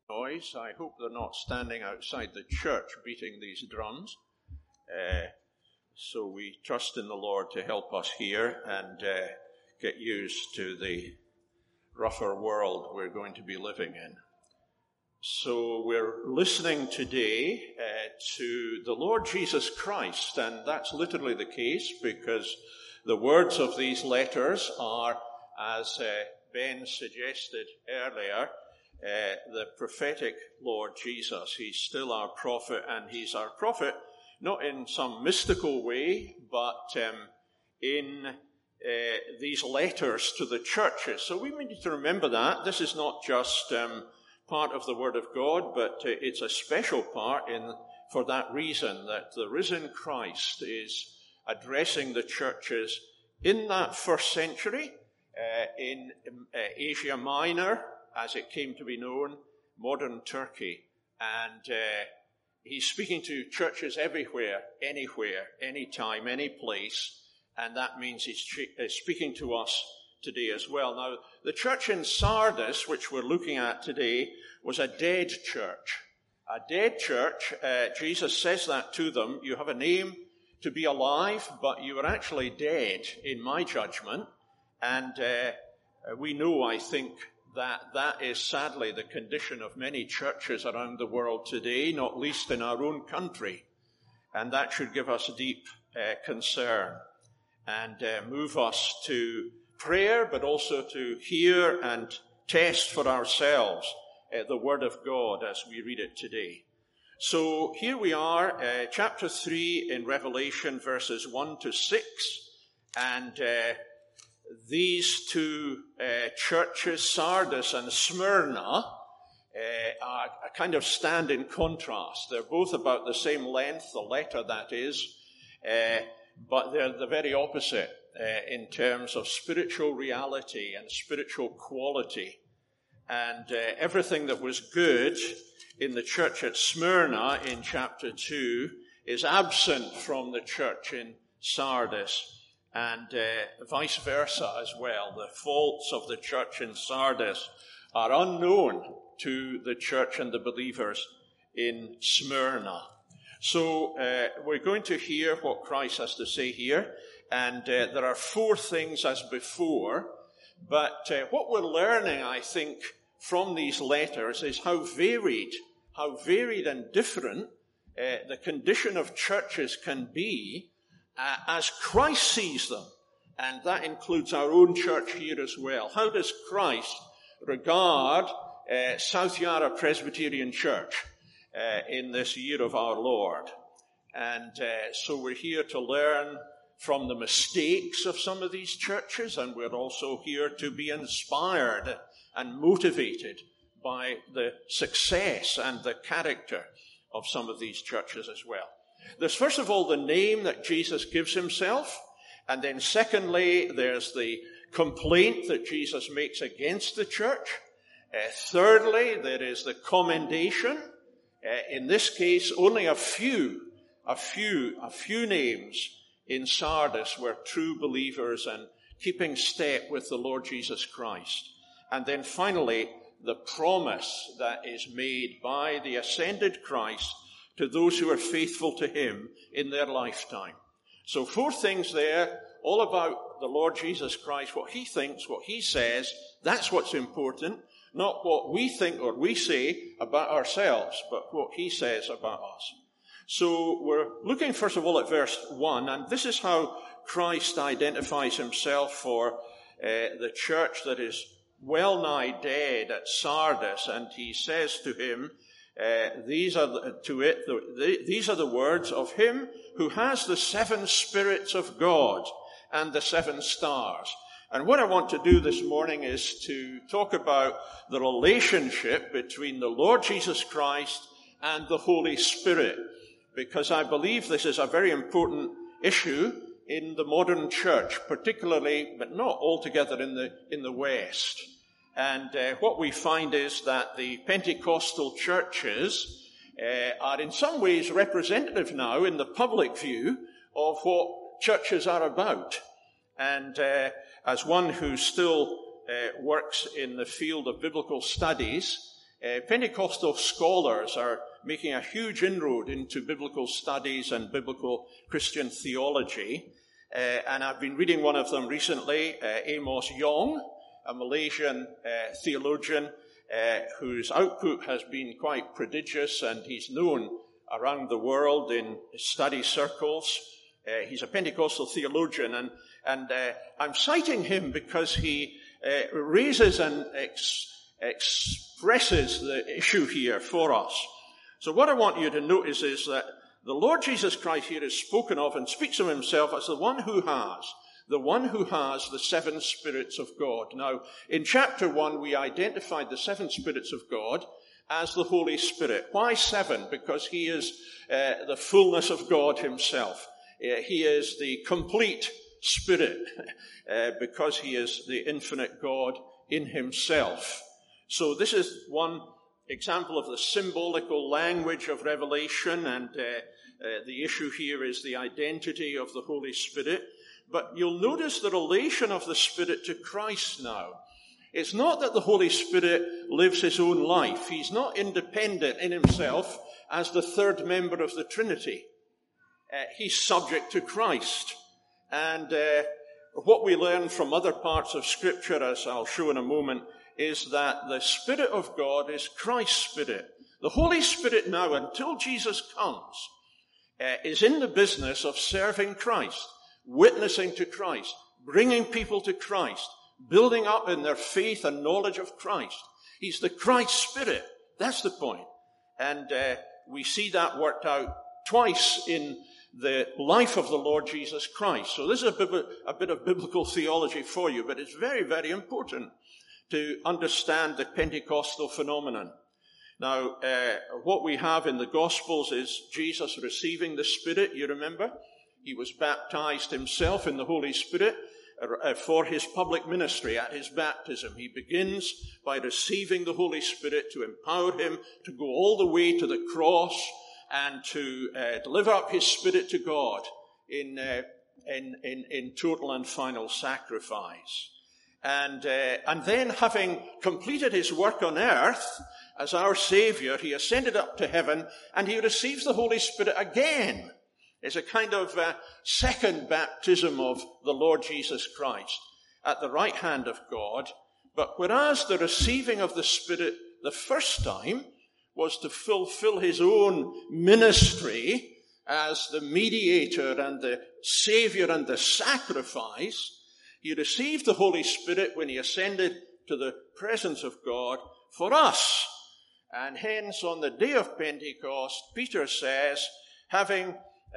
Noise. I hope they're not standing outside the church beating these drums. So we trust in the Lord to help us here and get used to the rougher world we're going to be living in. So we're listening today to the Lord Jesus Christ, and that's literally the case because the words of these letters are, as Ben suggested earlier, the prophetic Lord Jesus. He's still our prophet, and he's our prophet not in some mystical way, but in these letters to the churches. So we need to remember that. This is not just part of the Word of God, but it's a special part for that reason, that the risen Christ is addressing the churches in that first century, in Asia Minor, as it came to be known, modern Turkey. And he's speaking to churches everywhere, anywhere, anytime, any place. And that means he's speaking to us today as well. Now, the church in Sardis, which we're looking at today, was a dead church. A dead church, Jesus says that to them. You have a name to be alive, but you are actually dead, in my judgment. And we know, I think, that is sadly the condition of many churches around the world today, not least in our own country. And that should give us deep concern and move us to prayer, but also to hear and test for ourselves the Word of God as we read it today. So here we are, chapter 3 in Revelation, verses 1 to 6, and these two churches, Sardis and Smyrna, kind of stand in contrast. They're both about the same length, the letter that is, but they're the very opposite in terms of spiritual reality and spiritual quality. And everything that was good in the church at Smyrna in chapter 2 is absent from the church in Sardis. And vice versa as well. The faults of the church in Sardis are unknown to the church and the believers in Smyrna. So we're going to hear what Christ has to say here. And there are four things as before. But what we're learning, I think, from these letters is how varied and different the condition of churches can be as Christ sees them, and that includes our own church here as well. How does Christ regard South Yarra Presbyterian Church in this year of our Lord? And so we're here to learn from the mistakes of some of these churches, and we're also here to be inspired and motivated by the success and the character of some of these churches as well. There's first of all the name that Jesus gives himself, and then secondly there's the complaint that Jesus makes against the church. Thirdly, there is the commendation. In this case, only a few names in Sardis were true believers and keeping step with the Lord Jesus Christ. And then finally, the promise that is made by the ascended Christ to those who are faithful to him in their lifetime. So four things there, all about the Lord Jesus Christ, what he thinks, what he says. That's what's important, not what we think or we say about ourselves, but what he says about us. So we're looking first of all at verse 1, and this is how Christ identifies himself for the church that is well nigh dead at Sardis, and he says to him, these are the words of him who has the seven spirits of God and the seven stars. And what I want to do this morning is to talk about the relationship between the Lord Jesus Christ and the Holy Spirit, because I believe this is a very important issue in the modern church, particularly, but not altogether in the West. And what we find is that the Pentecostal churches are in some ways representative now in the public view of what churches are about. And as one who still works in the field of biblical studies, Pentecostal scholars are making a huge inroad into biblical studies and biblical Christian theology. And I've been reading one of them recently, Amos Yong, a Malaysian theologian whose output has been quite prodigious, and he's known around the world in study circles. He's a Pentecostal theologian, and I'm citing him because he raises and expresses the issue here for us. So what I want you to notice is that the Lord Jesus Christ here is spoken of and speaks of himself as the one who has the seven spirits of God. Now, in chapter 1, we identified the seven spirits of God as the Holy Spirit. Why seven? Because he is the fullness of God himself. He is the complete Spirit, because he is the infinite God in himself. So this is one example of the symbolical language of Revelation, and the issue here is the identity of the Holy Spirit. But you'll notice the relation of the Spirit to Christ now. It's not that the Holy Spirit lives his own life. He's not independent in himself as the third member of the Trinity. He's subject to Christ. And what we learn from other parts of Scripture, as I'll show in a moment, is that the Spirit of God is Christ's Spirit. The Holy Spirit now, until Jesus comes, is in the business of serving Christ, witnessing to Christ, bringing people to Christ, building up in their faith and knowledge of Christ. He's the Christ Spirit. That's the point. And we see that worked out twice in the life of the Lord Jesus Christ. So this is a bit of biblical theology for you, but it's very, very important to understand the Pentecostal phenomenon. Now, what we have in the Gospels is Jesus receiving the Spirit, you remember? He was baptized himself in the Holy Spirit for his public ministry at his baptism. He begins by receiving the Holy Spirit to empower him to go all the way to the cross and to deliver up his Spirit to God in total and final sacrifice. And then, having completed his work on earth as our Savior, he ascended up to heaven, and he receives the Holy Spirit again. It's a kind of second baptism of the Lord Jesus Christ at the right hand of God. But whereas the receiving of the Spirit the first time was to fulfill his own ministry as the mediator and the Savior and the sacrifice, he received the Holy Spirit when he ascended to the presence of God for us. And hence, on the day of Pentecost, Peter says, having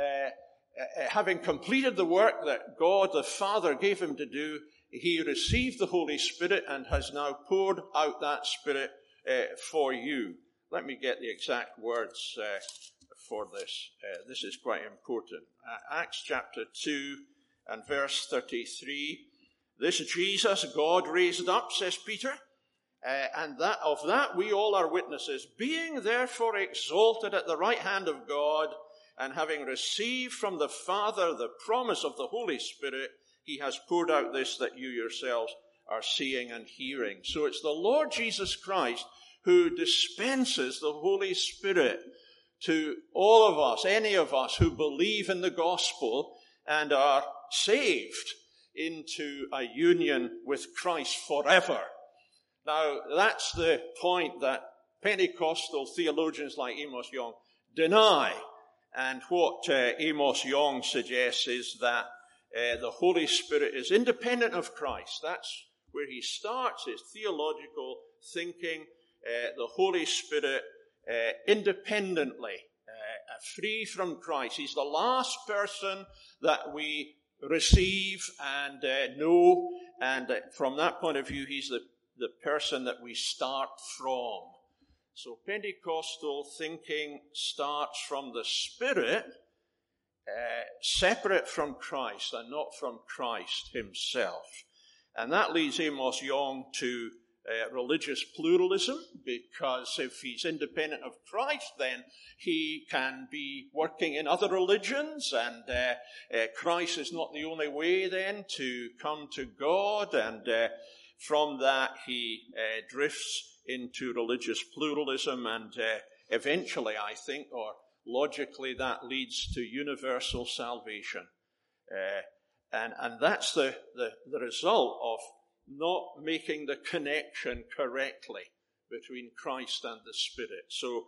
completed the work that God the Father gave him to do, he received the Holy Spirit and has now poured out that Spirit for you. Let me get the exact words for this. This is quite important. Acts chapter 2 and verse 33. This Jesus God raised up, says Peter, and that of that we all are witnesses, being therefore exalted at the right hand of God, and having received from the Father the promise of the Holy Spirit, he has poured out this that you yourselves are seeing and hearing. So it's the Lord Jesus Christ who dispenses the Holy Spirit to all of us, any of us who believe in the gospel and are saved into a union with Christ forever. Now, that's the point that Pentecostal theologians like Amos Yong deny. And what Amos Yong suggests is that the Holy Spirit is independent of Christ. That's where he starts his theological thinking. The Holy Spirit independently, free from Christ. He's the last person that we receive and know, and from that point of view, he's the person that we start from. So Pentecostal thinking starts from the Spirit, separate from Christ and not from Christ himself. And that leads Amos Yong to religious pluralism, because if he's independent of Christ, then he can be working in other religions, and Christ is not the only way then to come to God, and from that he drifts into religious pluralism, and eventually, I think, or logically, that leads to universal salvation. And that's the result of not making the connection correctly between Christ and the Spirit. So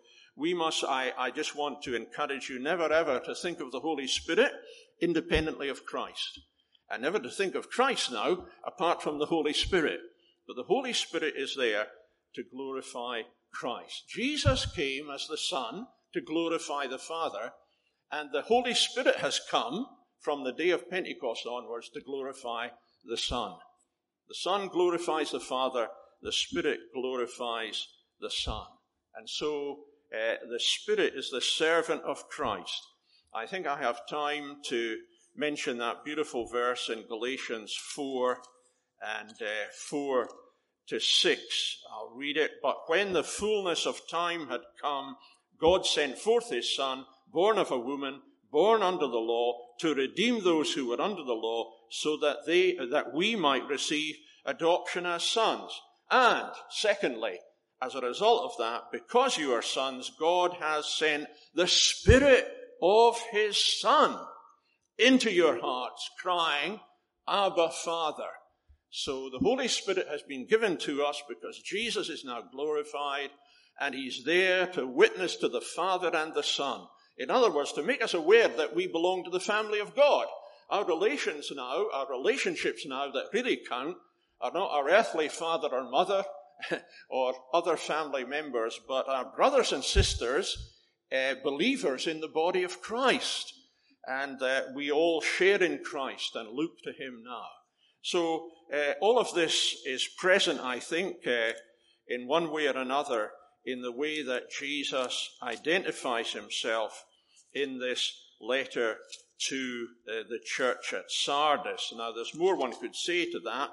I just want to encourage you never ever to think of the Holy Spirit independently of Christ. And never to think of Christ now apart from the Holy Spirit. But the Holy Spirit is there to glorify Christ. Jesus came as the Son to glorify the Father, and the Holy Spirit has come from the day of Pentecost onwards to glorify the Son. The Son glorifies the Father, the Spirit glorifies the Son. And so the Spirit is the servant of Christ. I think I have time to mention that beautiful verse in Galatians 4 and 4 to 6. I'll read it. But when the fullness of time had come, God sent forth his Son, born of a woman, born under the law, to redeem those who were under the law, so that we might receive adoption as sons. And secondly, as a result of that, because you are sons, God has sent the Spirit of his Son into your hearts, crying, Abba, Father. So the Holy Spirit has been given to us because Jesus is now glorified, and he's there to witness to the Father and the Son. In other words, to make us aware that we belong to the family of God. Our relationships now that really count are not our earthly father or mother or other family members, but our brothers and sisters, believers in the body of Christ. And we all share in Christ and look to him now. So all of this is present, I think, in one way or another, in the way that Jesus identifies himself in this letter to the church at Sardis. Now, there's more one could say to that.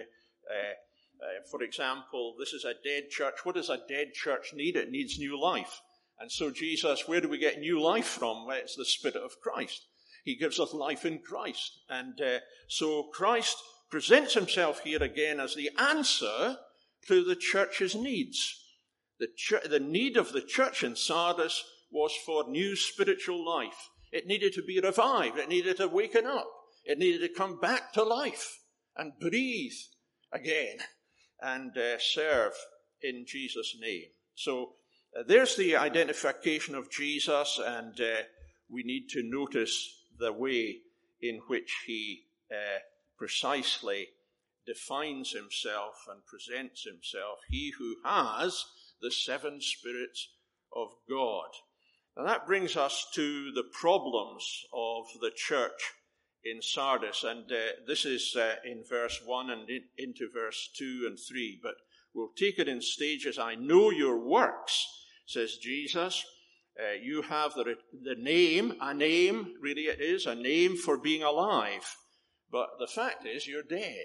For example, this is a dead church. What does a dead church need? It needs new life. And so Jesus, where do we get new life from? Well, it's the Spirit of Christ. He gives us life in Christ. And so Christ presents himself here again as the answer to the church's needs. The need of the church in Sardis was for new spiritual life. It needed to be revived. It needed to waken up. It needed to come back to life and breathe again and serve in Jesus' name. So there's the identification of Jesus, and we need to notice the way in which he precisely defines himself and presents himself, he who has the seven spirits of God. And that brings us to the problems of the church in Sardis. And this is in verse 1 and into verse 2 and 3. But we'll take it in stages. I know your works, says Jesus. You have the name, a name, really it is, a name for being alive. But the fact is, you're dead.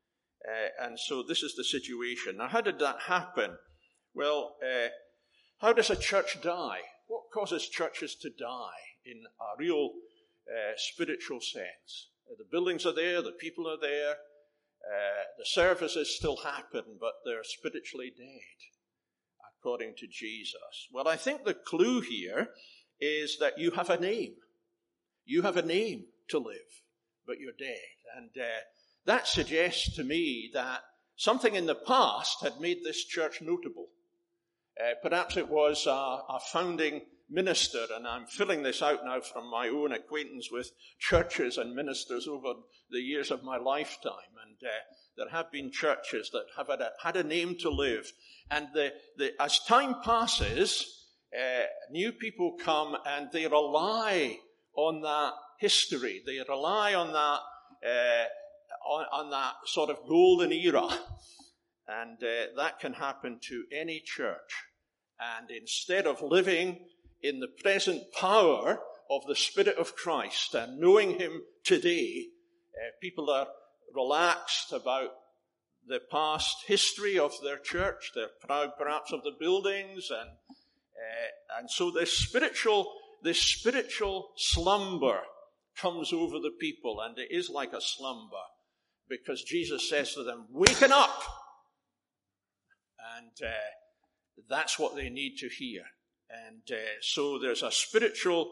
And so this is the situation. Now, how did that happen? Well, how does a church die? What causes churches to die in a real spiritual sense? The buildings are there, the people are there, the services still happen, but they're spiritually dead, according to Jesus. Well, I think the clue here is that you have a name. You have a name to live, but you're dead. And that suggests to me that something in the past had made this church notable. Perhaps it was a founding minister, and I'm filling this out now from my own acquaintance with churches and ministers over the years of my lifetime. And there have been churches that have had a name to live. And as time passes, new people come and they rely on that history. They rely on that sort of golden era. And that can happen to any church. And instead of living in the present power of the Spirit of Christ and knowing him today, people are relaxed about the past history of their church. They're proud perhaps of the buildings. And so this spiritual slumber comes over the people. And it is like a slumber, because Jesus says to them, waken up. And that's what they need to hear. And so there's a spiritual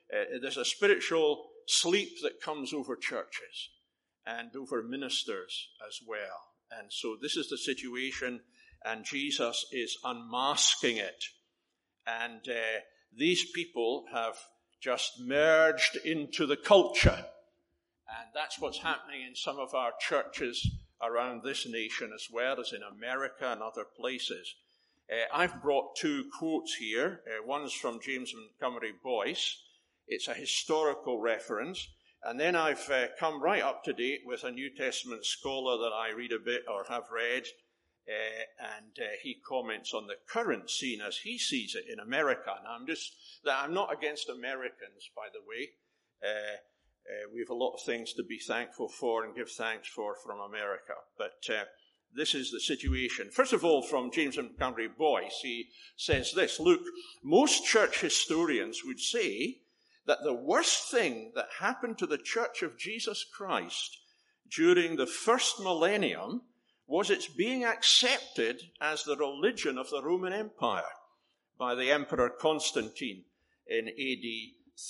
sleep that comes over churches and over ministers as well. And so this is the situation, and Jesus is unmasking it. And these people have just merged into the culture. And that's what's happening in some of our churches around this nation, as well as in America and other places. I've brought two quotes here. One's from James Montgomery Boyce. It's a historical reference. And then I've come right up to date with a New Testament scholar that I read a bit or have read. And he comments on the current scene as he sees it in America. Now, I'm not against Americans, by the way. We have a lot of things to be thankful for and give thanks for from America. But this is the situation. First of all, from James Montgomery Boyce, he says this: look, most church historians would say that the worst thing that happened to the Church of Jesus Christ during the first millennium was its being accepted as the religion of the Roman Empire by the Emperor Constantine in AD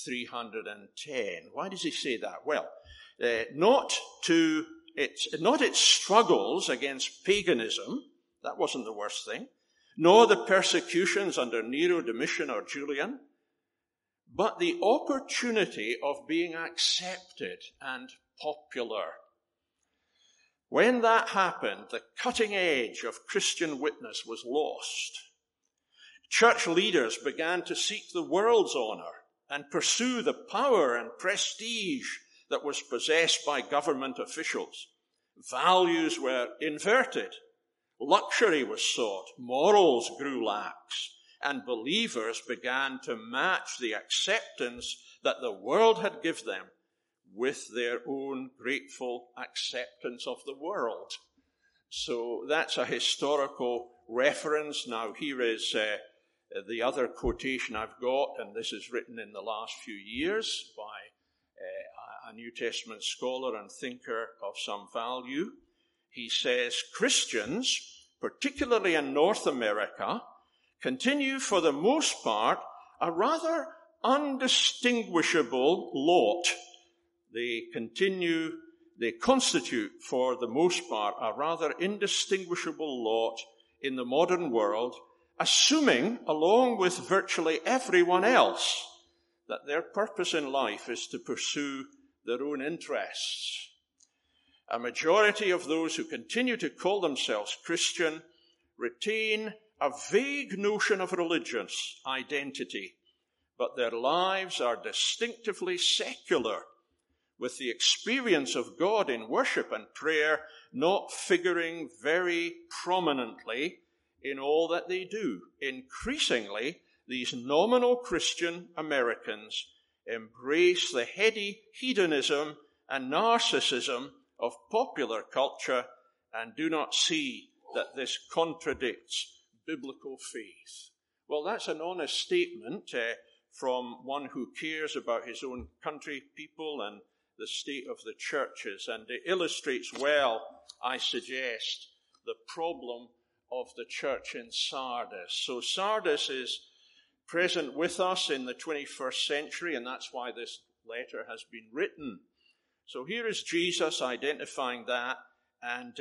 310. Why does he say that? Well, not its struggles against paganism, that wasn't the worst thing, nor the persecutions under Nero, Domitian, or Julian, but the opportunity of being accepted and popular. When that happened, the cutting edge of Christian witness was lost. Church leaders began to seek the world's honor and pursue the power and prestige that was possessed by government officials. Values were inverted. Luxury was sought. Morals grew lax. And believers began to match the acceptance that the world had given them with their own grateful acceptance of the world. So that's a historical reference. Now here is the other quotation I've got, and this is written in the last few years by a New Testament scholar and thinker of some value. He says, Christians, particularly in North America, continue for the most part a rather undistinguishable lot. They constitute for the most part a rather indistinguishable lot in the modern world, assuming, along with virtually everyone else, that their purpose in life is to pursue their own interests. A majority of those who continue to call themselves Christian retain a vague notion of religious identity, but their lives are distinctively secular, with the experience of God in worship and prayer not figuring very prominently in all that they do. Increasingly, these nominal Christian Americans embrace the heady hedonism and narcissism of popular culture and do not see that this contradicts biblical faith. Well, that's an honest statement from one who cares about his own country, people, and the state of the churches, and it illustrates well, I suggest, the problem of the church in Sardis. So Sardis is present with us in the 21st century, and that's why this letter has been written. So here is Jesus identifying that, and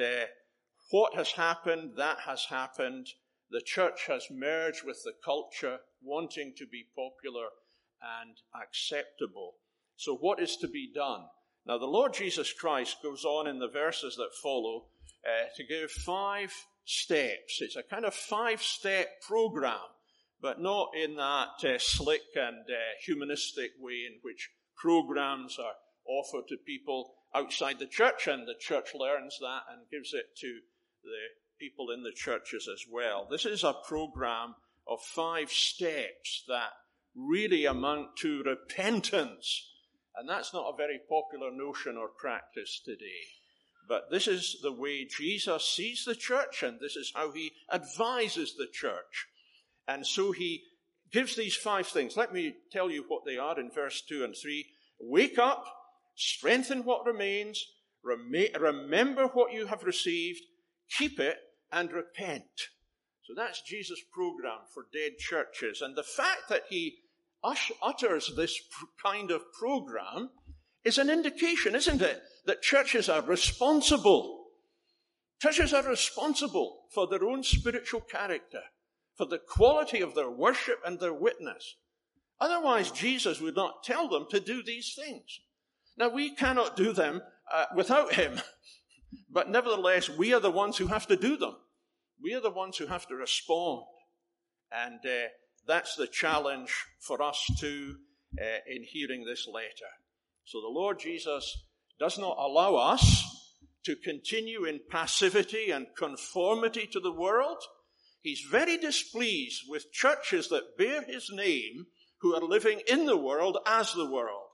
what has happened, that has happened. The church has merged with the culture, wanting to be popular and acceptable. So what is to be done? Now, the Lord Jesus Christ goes on in the verses that follow to give 5 steps. It's a kind of 5-step program, but not in that slick and humanistic way in which programs are offered to people outside the church, and the church learns that and gives it to the people in the churches as well. This is a program of 5 steps that really amount to repentance. And that's not a very popular notion or practice today. But this is the way Jesus sees the church, and this is how he advises the church. And so he gives these 5 things. Let me tell you what they are in verse 2 and 3. Wake up, strengthen what remains, remember what you have received, keep it, and repent. So that's Jesus' program for dead churches. And the fact that he utters this kind of program is an indication, isn't it, that churches are responsible. Churches are responsible for their own spiritual character, for the quality of their worship and their witness. Otherwise, Jesus would not tell them to do these things. Now, we cannot do them without him, but nevertheless, we are the ones who have to do them. We are the ones who have to respond. And that's the challenge for us too in hearing this letter. So the Lord Jesus does not allow us to continue in passivity and conformity to the world. He's very displeased with churches that bear his name who are living in the world as the world.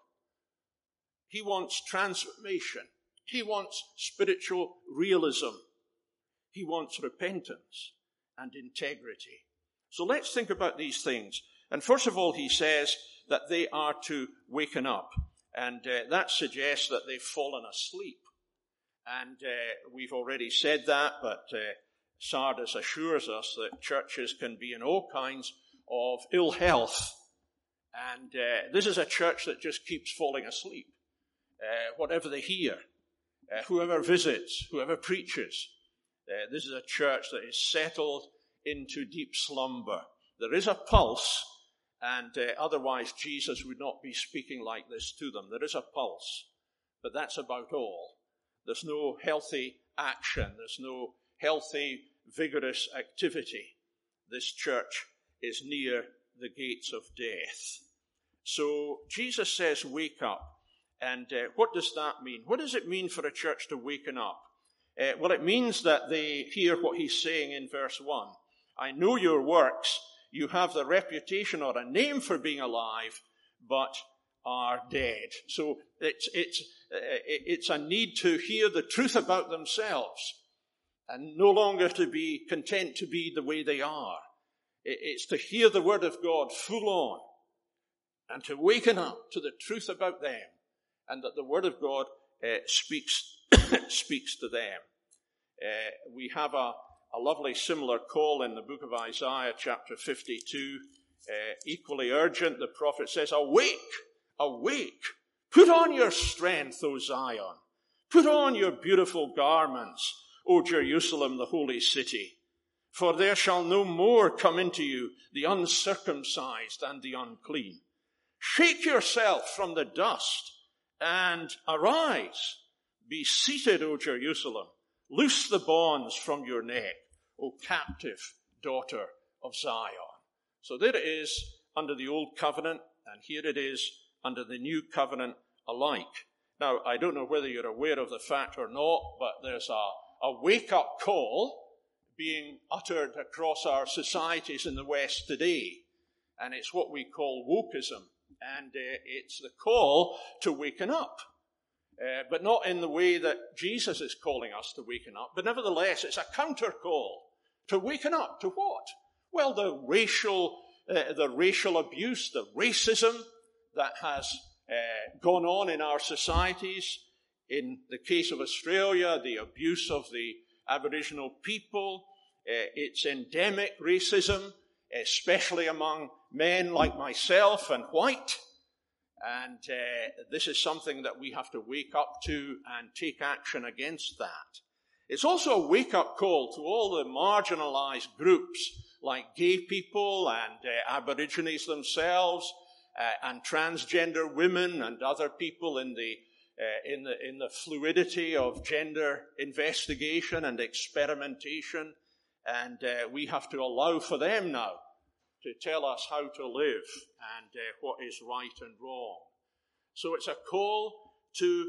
He wants transformation. He wants spiritual realism. He wants repentance and integrity. So let's think about these things. And first of all, he says that they are to waken up. And that suggests that they've fallen asleep. And we've already said that, but Sardis assures us that churches can be in all kinds of ill health. And this is a church that just keeps falling asleep. Whatever they hear, whoever visits, whoever preaches, this is a church that is settled into deep slumber. There is a pulse, and otherwise Jesus would not be speaking like this to them. There is a pulse, but that's about all. There's no healthy action. There's no healthy, vigorous activity. This church is near the gates of death. So Jesus says, wake up. And what does that mean? What does it mean for a church to waken up? Well, it means that they hear what he's saying in verse 1. I know your works. You have the reputation or a name for being alive, but are dead. So it's a need to hear the truth about themselves and no longer to be content to be the way they are. It's to hear the word of God full on and to waken up to the truth about them, and that the word of God speaks to them. We have a lovely similar call in the book of Isaiah, chapter 52, equally urgent. The prophet says, awake, awake, put on your strength, O Zion. Put on your beautiful garments, O Jerusalem, the holy city. For there shall no more come into you the uncircumcised and the unclean. Shake yourself from the dust and arise. Be seated, O Jerusalem. Loose the bonds from your neck, O captive daughter of Zion. So there it is under the old covenant, and here it is under the new covenant alike. Now, I don't know whether you're aware of the fact or not, but there's a wake-up call being uttered across our societies in the West today. And it's what we call wokeism. And it's the call to waken up. But not in the way that Jesus is calling us to waken up. But nevertheless, it's a counter call to waken up. To what? Well, the racial abuse, the racism that has gone on in our societies. In the case of Australia, the abuse of the Aboriginal people. It's endemic racism, especially among men like myself and white. And this is something that we have to wake up to and take action against that. It's also a wake-up call to all the marginalized groups like gay people and Aborigines themselves and transgender women and other people in the fluidity of gender investigation and experimentation. And we have to allow for them now to tell us how to live and what is right and wrong. So it's a call to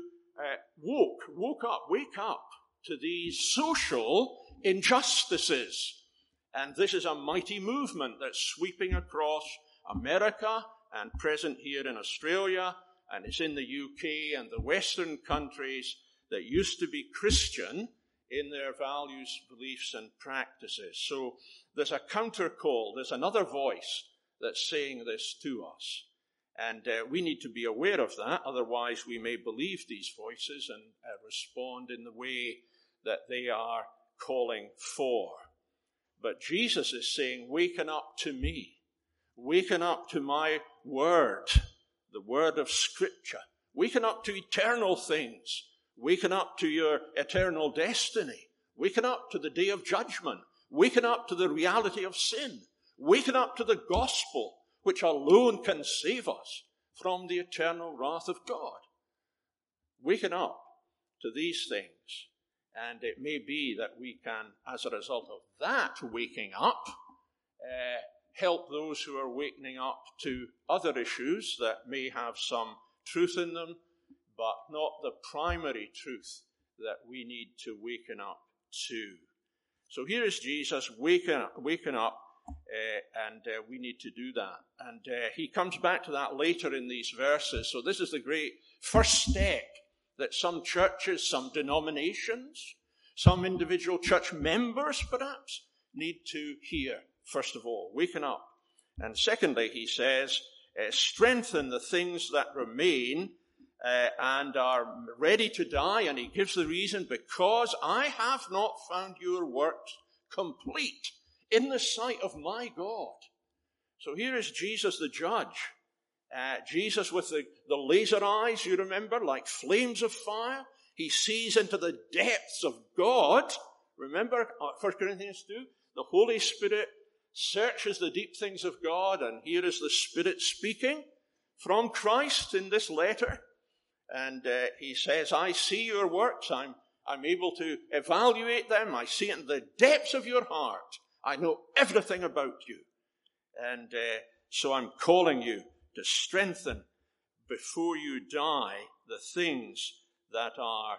wake up to these social injustices. And this is a mighty movement that's sweeping across America and present here in Australia, and it's in the UK and the Western countries that used to be Christian in their values, beliefs, and practices. So there's a counter call. There's another voice that's saying this to us. And we need to be aware of that. Otherwise, we may believe these voices and respond in the way that they are calling for. But Jesus is saying, waken up to me. Waken up to my word, the word of Scripture. Waken up to eternal things. Waken up to your eternal destiny. Waken up to the day of judgment. Waken up to the reality of sin. Waken up to the gospel, which alone can save us from the eternal wrath of God. Waken up to these things. And it may be that we can, as a result of that waking up, help those who are wakening up to other issues that may have some truth in them, but not the primary truth that we need to waken up to. So here is Jesus waking up, and we need to do that. And he comes back to that later in these verses. So this is the great first step that some churches, some denominations, some individual church members perhaps need to hear. First of all, waken up. And secondly, he says, strengthen the things that remain and are ready to die. And he gives the reason, because I have not found your works complete in the sight of my God. So here is Jesus the judge. Jesus with the laser eyes, you remember, like flames of fire. He sees into the depths of God. Remember 1 Corinthians 2? The Holy Spirit searches the deep things of God, and here is the Spirit speaking from Christ in this letter. And he says, I see your works. I'm able to evaluate them. I see it in the depths of your heart. I know everything about you. And so I'm calling you to strengthen before you die the things that are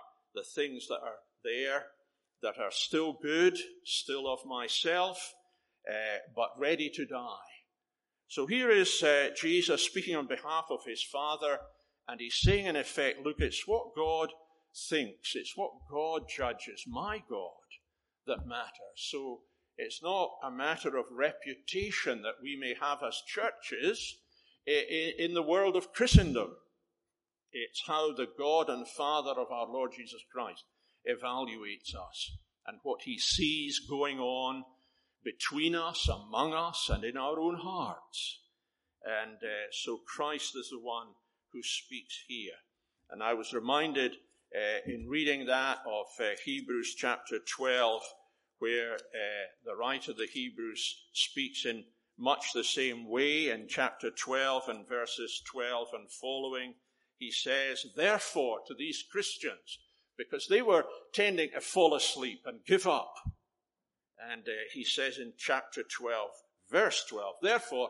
there, that are still good, still of myself, but ready to die. So here is Jesus speaking on behalf of his Father, and he's saying in effect, look, it's what God thinks, it's what God judges, my God, that matters. So it's not a matter of reputation that we may have as churches in the world of Christendom. It's how the God and Father of our Lord Jesus Christ evaluates us and what he sees going on between us, among us, and in our own hearts. And so Christ is the one who speaks here. And I was reminded in reading that of Hebrews chapter 12, where the writer of the Hebrews speaks in much the same way in chapter 12 and verses 12 and following. He says, therefore, to these Christians, because they were tending to fall asleep and give up. And he says in chapter 12, verse 12, therefore,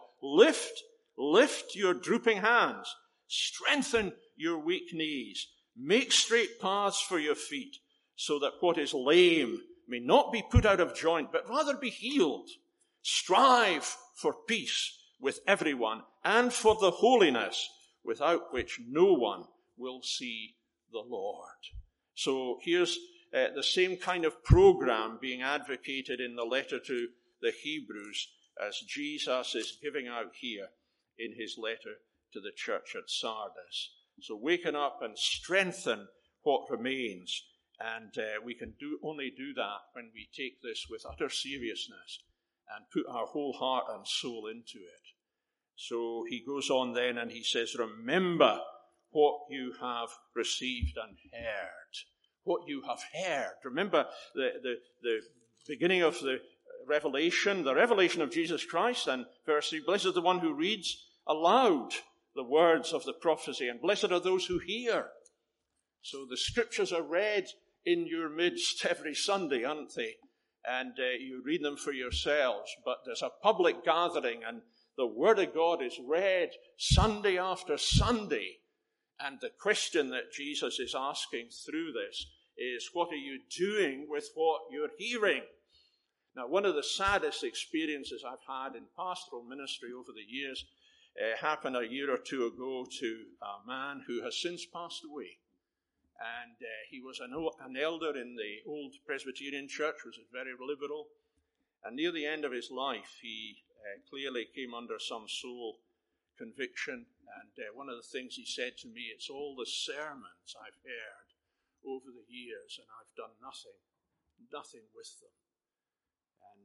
lift your drooping hands, strengthen your weak knees, make straight paths for your feet, so that what is lame may not be put out of joint, but rather be healed. Strive for peace with everyone and for the holiness without which no one will see the Lord. So here's the same kind of program being advocated in the letter to the Hebrews as Jesus is giving out here in his letter to the church at Sardis. So waken up and strengthen what remains. And we can only do that when we take this with utter seriousness and put our whole heart and soul into it. So he goes on then and he says, remember what you have received and heard. What you have heard. Remember the beginning of the revelation of Jesus Christ, and verse 3, blessed is the one who reads aloud the words of the prophecy, and blessed are those who hear. So the scriptures are read in your midst every Sunday, aren't they? And you read them for yourselves, but there's a public gathering, and the Word of God is read Sunday after Sunday. And the question that Jesus is asking through this is, what are you doing with what you're hearing? Now, one of the saddest experiences I've had in pastoral ministry over the years happened a year or two ago to a man who has since passed away. And he was an elder in the old Presbyterian church, which was very liberal. And near the end of his life, he clearly came under some soul conviction. And one of the things he said to me, it's all the sermons I've heard over the years, and I've done nothing with them. And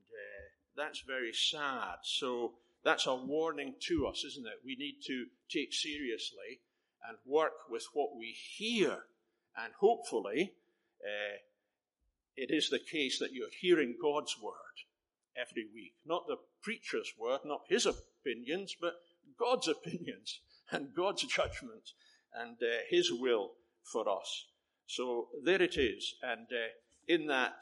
that's very sad. So that's a warning to us, isn't it? We need to take seriously and work with what we hear. And hopefully, it is the case that you're hearing God's word every week. Not the preacher's word, not his opinions, but God's opinions and God's judgments and his will for us. So there it is. And in that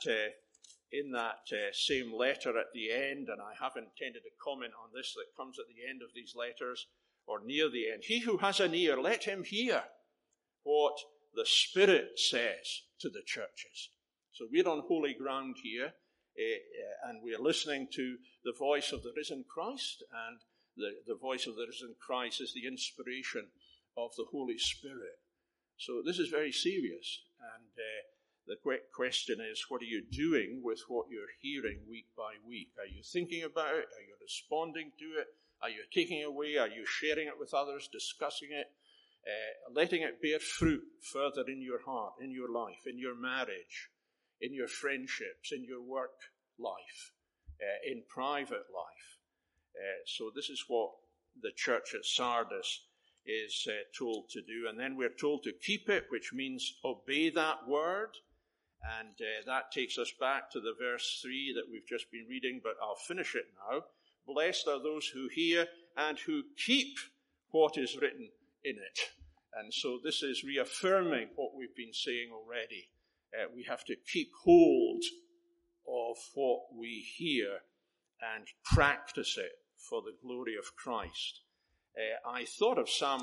same letter at the end, and I have intended to comment on this that comes at the end of these letters, or near the end, he who has an ear, let him hear what the Spirit says to the churches. So we're on holy ground here, and we're listening to the voice of the risen Christ, and the voice of the risen Christ is the inspiration of the Holy Spirit. So this is very serious, and the question is, what are you doing with what you're hearing week by week? Are you thinking about it? Are you responding to it? Are you taking it away? Are you sharing it with others, discussing it, letting it bear fruit further in your heart, in your life, in your marriage, in your friendships, in your work life, in private life? So this is what the church at Sardis is told to do. And then we're told to keep it, which means obey that word. And that takes us back to the verse 3 that we've just been reading, but I'll finish it now. Blessed are those who hear and who keep what is written in it. And so this is reaffirming what we've been saying already. We have to keep hold of what we hear and practice it for the glory of Christ. I thought of Psalm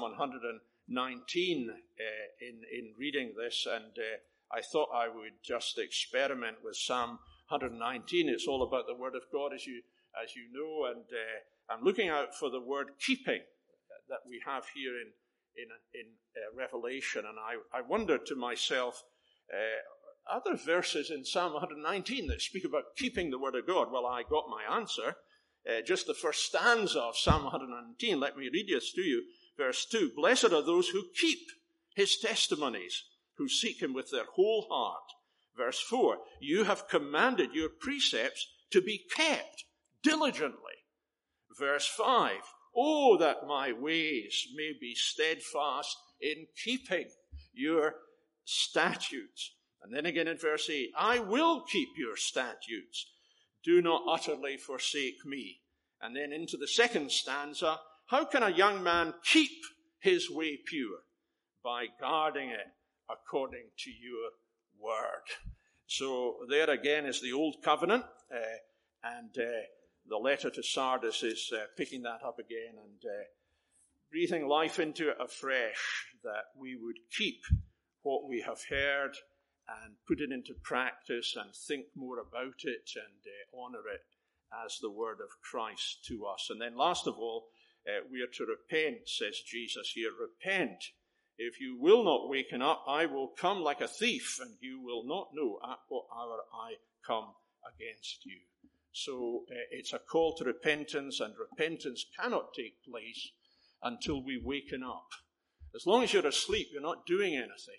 119 in reading this, and I thought I would just experiment with Psalm 119. It's all about the Word of God, as you know, and I'm looking out for the word keeping that we have here in Revelation, and I wondered to myself, are there verses in Psalm 119 that speak about keeping the Word of God? Well, I got my answer. Just the first stanza of Psalm 119. Let me read this to you. Verse 2, blessed are those who keep his testimonies, who seek him with their whole heart. Verse 4, you have commanded your precepts to be kept diligently. Verse 5, oh, that my ways may be steadfast in keeping your statutes. And then again in verse 8, I will keep your statutes. Do not utterly forsake me. And then into the second stanza, how can a young man keep his way pure? By guarding it according to your word. So there again is the old covenant, and the letter to Sardis is picking that up again and breathing life into it afresh, that we would keep what we have heard and put it into practice and think more about it and honor it as the word of Christ to us. And then last of all, we are to repent, says Jesus here. Repent. If you will not waken up, I will come like a thief, and you will not know at what hour I come against you. So it's a call to repentance, and repentance cannot take place until we waken up. As long as you're asleep, you're not doing anything.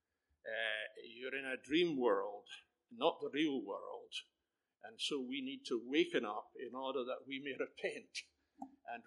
You're in a dream world, not the real world. And so we need to waken up in order that we may repent. And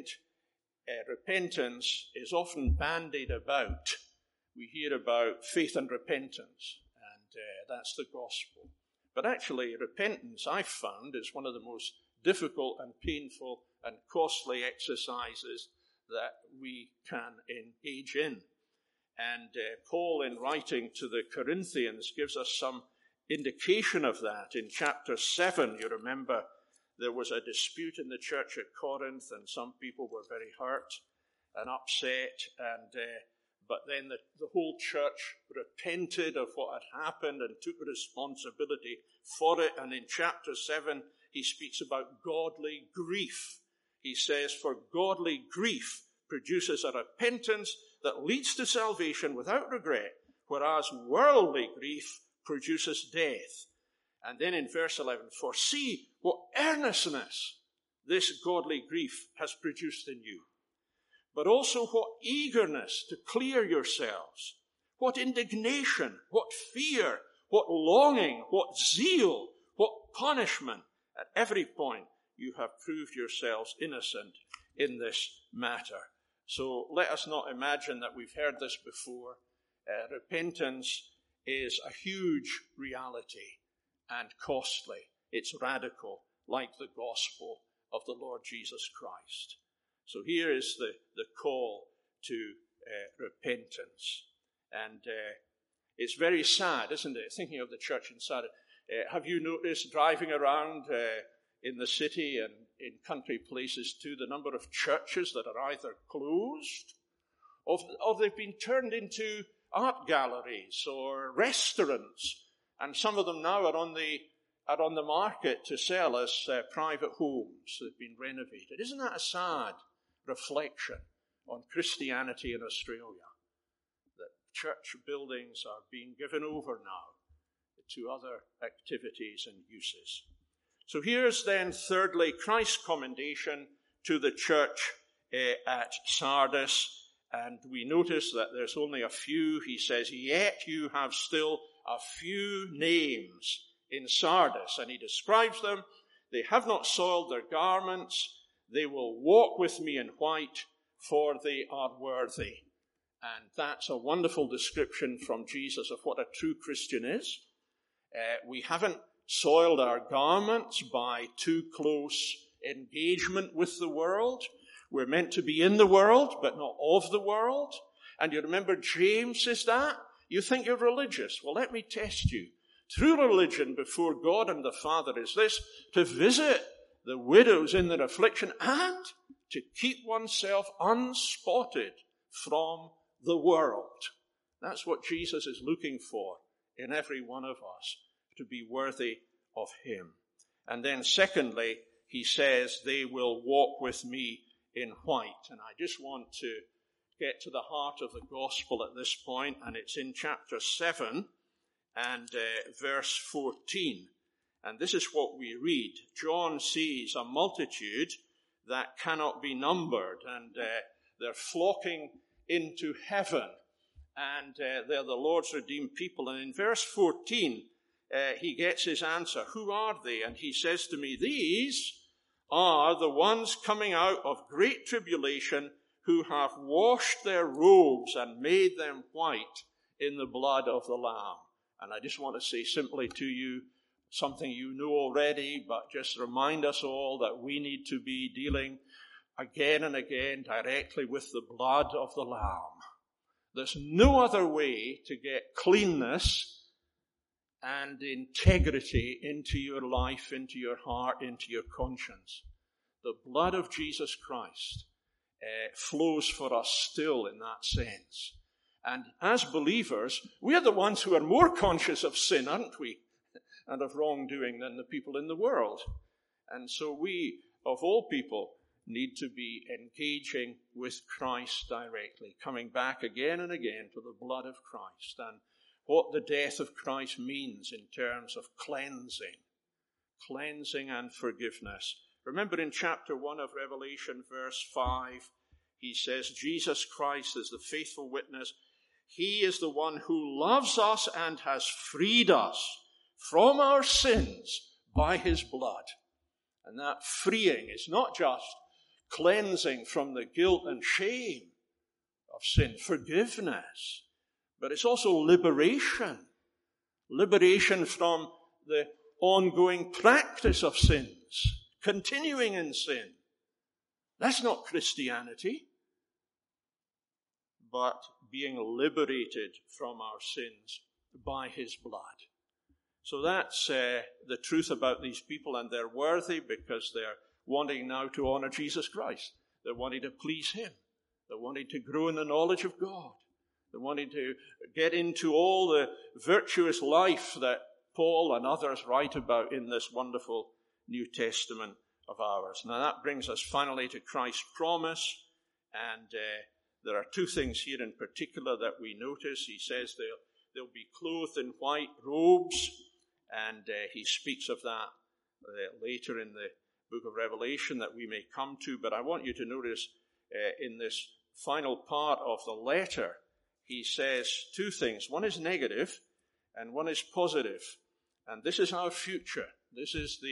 repentance is often bandied about. We hear about faith and repentance, and that's the gospel. But actually, repentance, I've found, is one of the most difficult and painful and costly exercises that we can engage in. And Paul, in writing to the Corinthians, gives us some indication of that. In chapter 7, you remember, there was a dispute in the church at Corinth, and some people were very hurt and upset. But then the whole church repented of what had happened and took responsibility for it. And in chapter 7, he speaks about godly grief. He says, for godly grief produces a repentance that leads to salvation without regret, whereas worldly grief produces death. And then in verse 11, for see what earnestness this godly grief has produced in you, but also what eagerness to clear yourselves, what indignation, what fear, what longing, what zeal, what punishment. At every point, you have proved yourselves innocent in this matter. So let us not imagine that we've heard this before. Repentance is a huge reality and costly. It's radical, like the gospel of the Lord Jesus Christ. So here is the call to repentance. And it's very sad, isn't it? Thinking of the church in Sardis. Have you noticed driving around in the city and in country places too, the number of churches that are either closed or they've been turned into art galleries or restaurants, and some of them now are on the market to sell as private homes. They've been renovated. Isn't that a sad reflection on Christianity in Australia? That church buildings are being given over now to other activities and uses. So here's then, thirdly, Christ's commendation to the church at Sardis. And we notice that there's only a few. He says, yet you have still a few names in Sardis. And he describes them. They have not soiled their garments. They will walk with me in white, for they are worthy. And that's a wonderful description from Jesus of what a true Christian is. We haven't soiled our garments by too close engagement with the world. We're meant to be in the world, but not of the world. And you remember James says that? You think you're religious. Well, let me test you. True religion before God and the Father is this: to visit the widows in their affliction and to keep oneself unspotted from the world. That's what Jesus is looking for in every one of us, to be worthy of him. And then secondly, he says, they will walk with me in white. And I just want to get to the heart of the gospel at this point, and it's in chapter 7 and verse 14. And this is what we read. John sees a multitude that cannot be numbered, and they're flocking into heaven, and they're the Lord's redeemed people. And in verse 14, he gets his answer. Who are they? And he says to me, these are the ones coming out of great tribulation, who have washed their robes and made them white in the blood of the Lamb. And I just want to say simply to you something you know already, but just remind us all that we need to be dealing again and again directly with the blood of the Lamb. There's no other way to get cleanness and integrity into your life, into your heart, into your conscience. The blood of Jesus Christ flows for us still in that sense. And as believers, we are the ones who are more conscious of sin, aren't we? And of wrongdoing than the people in the world. And so we, of all people, need to be engaging with Christ directly, coming back again and again to the blood of Christ and what the death of Christ means in terms of cleansing and forgiveness. Remember in chapter 1 of Revelation, verse 5, he says, Jesus Christ is the faithful witness. He is the one who loves us and has freed us from our sins by his blood. And that freeing is not just cleansing from the guilt and shame of sin, forgiveness, but it's also liberation from the ongoing practice of sins, continuing in sin. That's not Christianity, but being liberated from our sins by his blood. So that's the truth about these people, and they're worthy because they're wanting now to honor Jesus Christ. They're wanting to please him. They're wanting to grow in the knowledge of God. They're wanting to get into all the virtuous life that Paul and others write about in this wonderful New Testament of ours. Now that brings us finally to Christ's promise, and there are two things here in particular that we notice. He says they'll be clothed in white robes, and he speaks of that later in the book of Revelation that we may come to. But I want you to notice in this final part of the letter, he says two things. One is negative and one is positive. And this is our future. This is the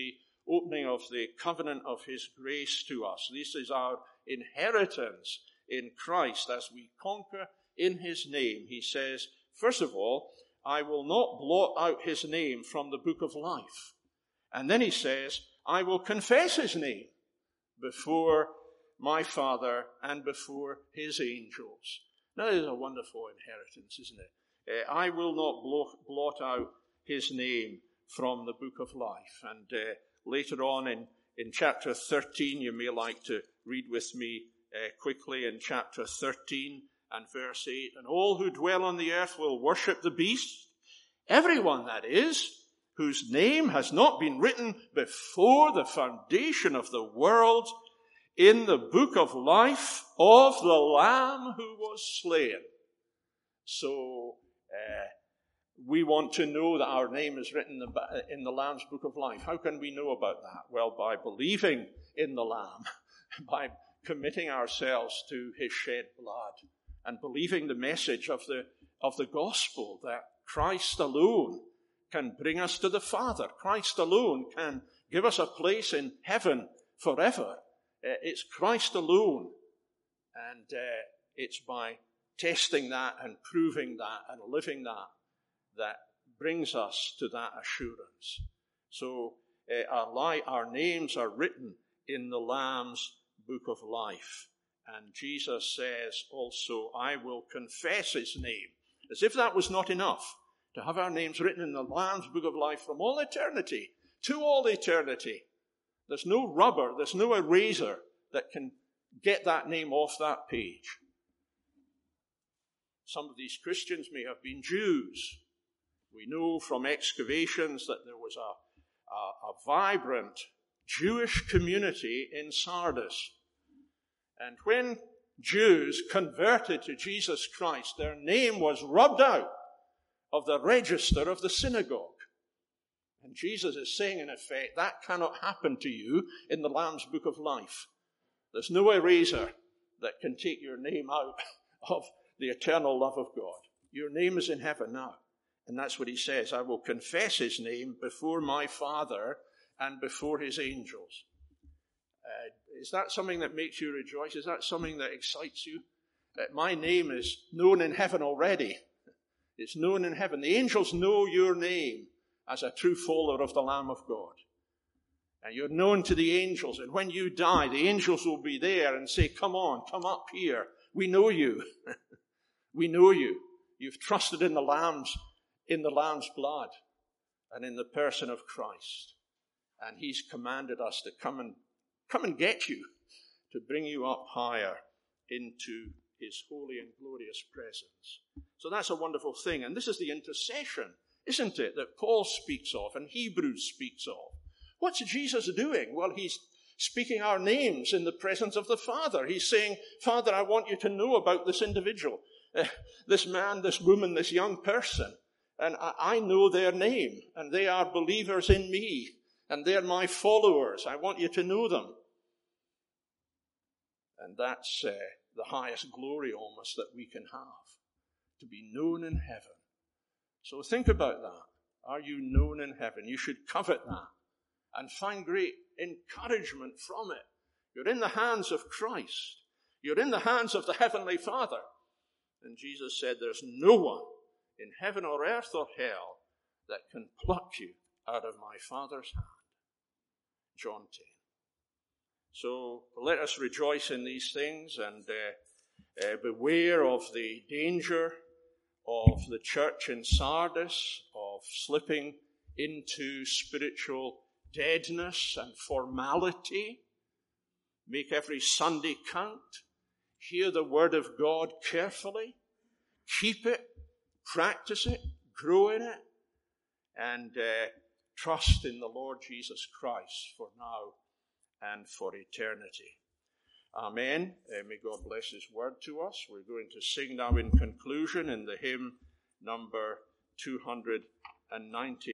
opening of the covenant of his grace to us. This is our inheritance in Christ as we conquer in his name. He says, first of all, I will not blot out his name from the book of life. And then he says, I will confess his name before my Father and before his angels. Now, that is a wonderful inheritance, isn't it? I will not blot out his name from the book of life. And later on in chapter 13, you may like to read with me quickly in chapter 13 and verse 8. And all who dwell on the earth will worship the beast, everyone, that is, whose name has not been written before the foundation of the world in the book of life of the Lamb who was slain. So we want to know that our name is written in the Lamb's book of life. How can we know about that? Well, by believing in the Lamb, by committing ourselves to his shed blood, and believing the message of the gospel that Christ alone can bring us to the Father. Christ alone can give us a place in heaven forever. It's Christ alone. And it's by testing that and proving that and living that brings us to that assurance. So our names are written in the Lamb's book of life. And Jesus says also, I will confess his name. As if that was not enough, to have our names written in the Lamb's book of life from all eternity to all eternity. There's no rubber, there's no eraser that can get that name off that page. Some of these Christians may have been Jews. We know from excavations that there was a vibrant Jewish community in Sardis. And when Jews converted to Jesus Christ, their name was rubbed out of the register of the synagogue. And Jesus is saying, in effect, that cannot happen to you in the Lamb's book of life. There's no eraser that can take your name out of the eternal love of God. Your name is in heaven now. And that's what he says. I will confess his name before my Father and before his angels. Is that something that makes you rejoice? Is that something that excites you? My name is known in heaven already. It's known in heaven. The angels know your name as a true follower of the Lamb of God. And you're known to the angels. And when you die, the angels will be there and say, come on, come up here. We know you. We know you. You've trusted in the Lamb's blood and in the person of Christ. And he's commanded us to come and get you, to bring you up higher into his holy and glorious presence. So that's a wonderful thing. And this is the intercession, isn't it, that Paul speaks of and Hebrews speaks of. What's Jesus doing? Well, he's speaking our names in the presence of the Father. He's saying, Father, I want you to know about this individual, this man, this woman, this young person. And I know their name, and they are believers in me, and they're my followers. I want you to know them. And that's the highest glory almost that we can have, to be known in heaven. So think about that. Are you known in heaven? You should covet that and find great encouragement from it. You're in the hands of Christ. You're in the hands of the Heavenly Father. And Jesus said, there's no one in heaven or earth or hell that can pluck you out of my Father's hand. John 10. So let us rejoice in these things and beware of the danger of the church in Sardis, of slipping into spiritual deadness and formality. Make every Sunday count. Hear the word of God carefully. Keep it. Practice it. Grow in it. And trust in the Lord Jesus Christ for now and for eternity. Amen. May God bless his word to us. We're going to sing now in conclusion in the hymn number 290.